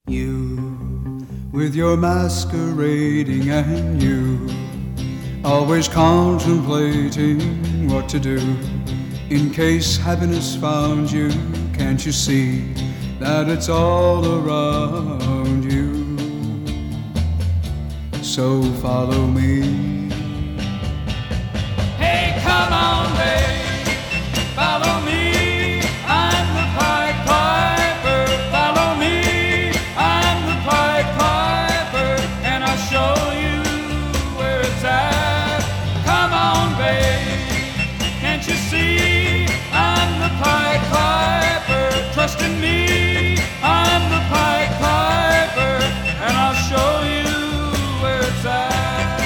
You, with your masquerading, and you, always contemplating what to do in case happiness found you. Can't you see that it's all around you? So follow me. Hey, come on, babe, follow me. I'm the Pied Piper. Follow me. I'm the Pied Piper, and I'll show you where it's at. Come on, babe, can't you see? I'm the Pied Piper. Trust in me. I'm the Pied Piper, and I'll show you where it's at.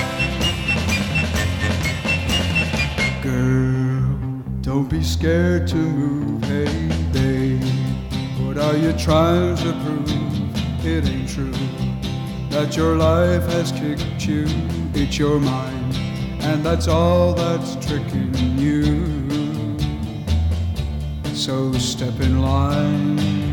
Girl, don't be scared to move. Hey, babe, what are you trying to prove? It ain't true that your life has kicked you. It's your mind, and that's all that's tricking you. So step in line.